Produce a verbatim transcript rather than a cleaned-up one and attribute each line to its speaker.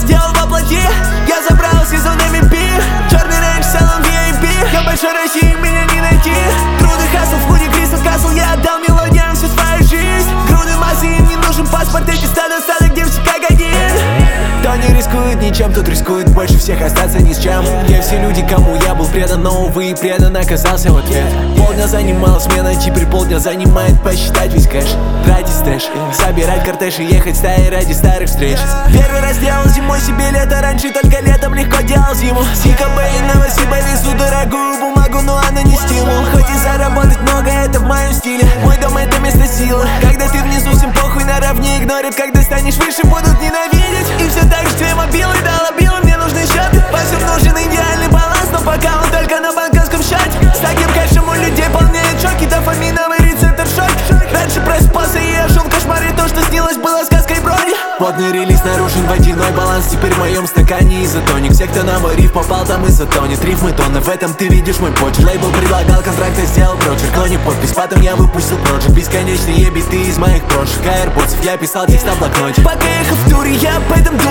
Speaker 1: сделал воплоти. Я забрал сезон эм ви пи, черный рейндж, салон ви ай пи. Я в большой России, меня не найти. Труды хасл, в худи Кристал Касл. Я отдал мелодиям всю свою жизнь. Груды массы, им не нужен паспорт. Эти стадо стадо, где все как один. Кто не рискует ничем, тот рискует больше всех остаться ни с чем. Где все люди, кому я был предан, но, увы, и предан оказался в ответ. Полдня занимала смена, теперь полдня занимает посчитать весь кэш. Тратить стэш, собирать кортеж и ехать стаей ради старых встреч. Первый раз делал зимой себе лето, раньше только летом легко делал зиму. Сика Бэй, Новосиба, везу дорогую бумагу, но она не стимул. Хоть и заработать много, это в моем стиле. Мой дом — это место силы. Когда ты внизу, всем похуй, наравне игнорят. Когда станешь выше, будут ненавидеть. И все так же твои мобилы, дала билы, мне нужны счеты. По всем нужен идеальный баланс, но пока он только на банковском счете. С таким кэшем у людей полнеет шоки, дофаминовый рецептор шок. Раньше просыпался и я жил в кошмаре, то, что снилось, было сказкой вроде. Плотный релиз нарушен, водяной баланс теперь в моем стакане изотоник. Все, кто на мой риф попал, там изотонит. Рифмы тонны, в этом ты видишь мой почерк. Лейбл предлагал контракт, я сделал прочерк, но не подпись. Потом я выпустил проджект, бесконечные биты из моих прошлых аирподсов. Я писал текст на блокноте. Пока ехал в туре, я об этом